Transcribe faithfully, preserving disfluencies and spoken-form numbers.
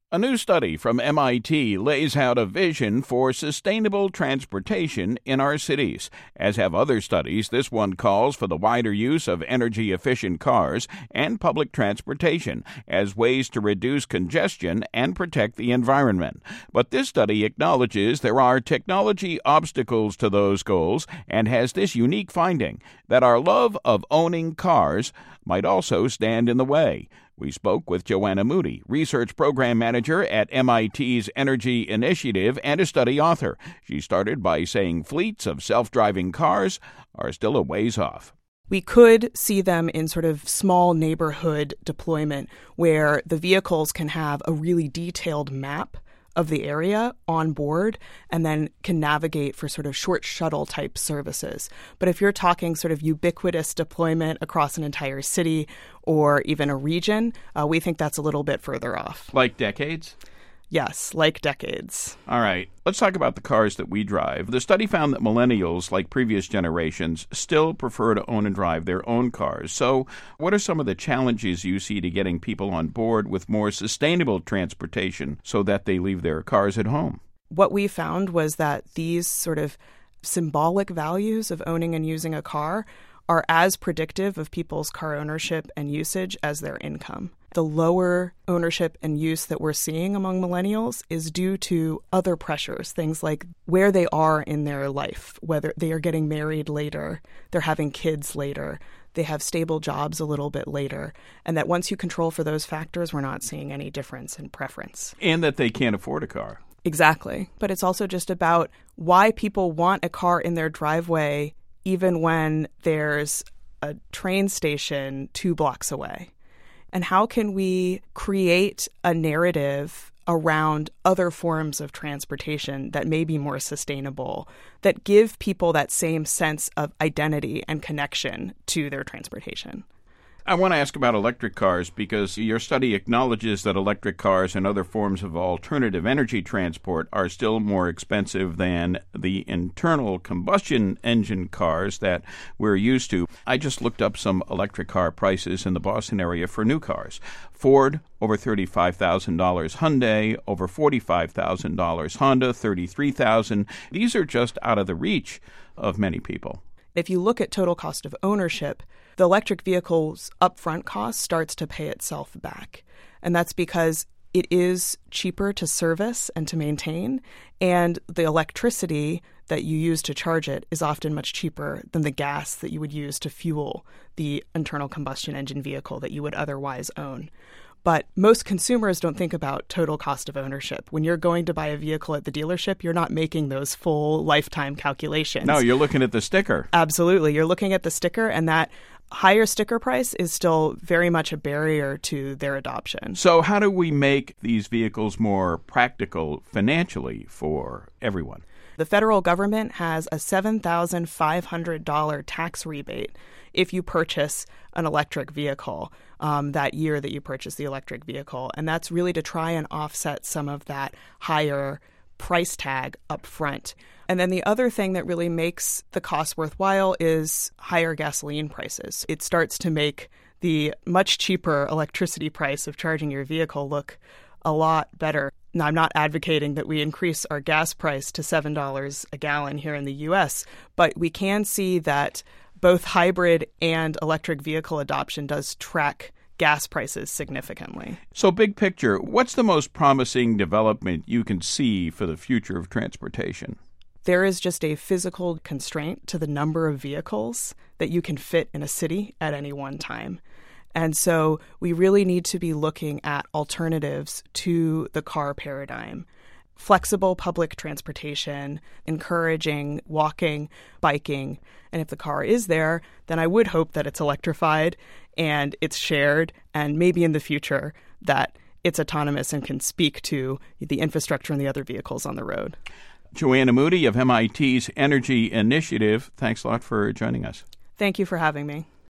A new study from M I T lays out a vision for sustainable transportation in our cities. As have other studies, this one calls for the wider use of energy-efficient cars and public transportation as ways to reduce congestion and protect the environment. But this study acknowledges there are technology obstacles to those goals and has this unique finding, that our love of owning cars might also stand in the way. We spoke with Joanna Moody, Research Program Manager at M I T's Energy Initiative and a study author. She started by saying fleets of self-driving cars are still a ways off. We could see them in sort of small neighborhood deployment where the vehicles can have a really detailed map of the area on board and then can navigate for sort of short shuttle type services. But if you're talking sort of ubiquitous deployment across an entire city or even a region, uh, we think that's a little bit further off. Like decades? Yes, like decades. All right. Let's talk about the cars that we drive. The study found that millennials, like previous generations, still prefer to own and drive their own cars. So what are some of the challenges you see to getting people on board with more sustainable transportation so that they leave their cars at home? What we found was that these sort of symbolic values of owning and using a car are as predictive of people's car ownership and usage as their income. The lower ownership and use that we're seeing among millennials is due to other pressures, things like where they are in their life, whether they are getting married later, they're having kids later, they have stable jobs a little bit later, and that once you control for those factors, we're not seeing any difference in preference. And that they can't afford a car. Exactly. But it's also just about why people want a car in their driveway even when there's a train station two blocks away. And how can we create a narrative around other forms of transportation that may be more sustainable, that give people that same sense of identity and connection to their transportation? I want to ask about electric cars because your study acknowledges that electric cars and other forms of alternative energy transport are still more expensive than the internal combustion engine cars that we're used to. I just looked up some electric car prices in the Boston area for new cars. Ford, over thirty-five thousand dollars. Hyundai, over forty-five thousand dollars. Honda, thirty-three thousand dollars. These are just out of the reach of many people. If you look at total cost of ownership, the electric vehicle's upfront cost starts to pay itself back. And that's because it is cheaper to service and to maintain, and the electricity that you use to charge it is often much cheaper than the gas that you would use to fuel the internal combustion engine vehicle that you would otherwise own. But most consumers don't think about total cost of ownership. When you're going to buy a vehicle at the dealership, you're not making those full lifetime calculations. No, you're looking at the sticker. Absolutely. You're looking at the sticker, and that higher sticker price is still very much a barrier to their adoption. So how do we make these vehicles more practical financially for everyone? The federal government has a seven thousand five hundred dollars tax rebate if you purchase an electric vehicle um, that year that you purchase the electric vehicle. And that's really to try and offset some of that higher price tag up front. And then the other thing that really makes the cost worthwhile is higher gasoline prices. It starts to make the much cheaper electricity price of charging your vehicle look a lot better. Now, I'm not advocating that we increase our gas price to seven dollars a gallon here in the U S, but we can see that both hybrid and electric vehicle adoption does track gas prices significantly. So big picture, what's the most promising development you can see for the future of transportation? There is just a physical constraint to the number of vehicles that you can fit in a city at any one time. And so we really need to be looking at alternatives to the car paradigm. Flexible public transportation, encouraging walking, biking. And if the car is there, then I would hope that it's electrified and it's shared, and maybe in the future that it's autonomous and can speak to the infrastructure and the other vehicles on the road. Joanna Moody of M I T's Energy Initiative, thanks a lot for joining us. Thank you for having me.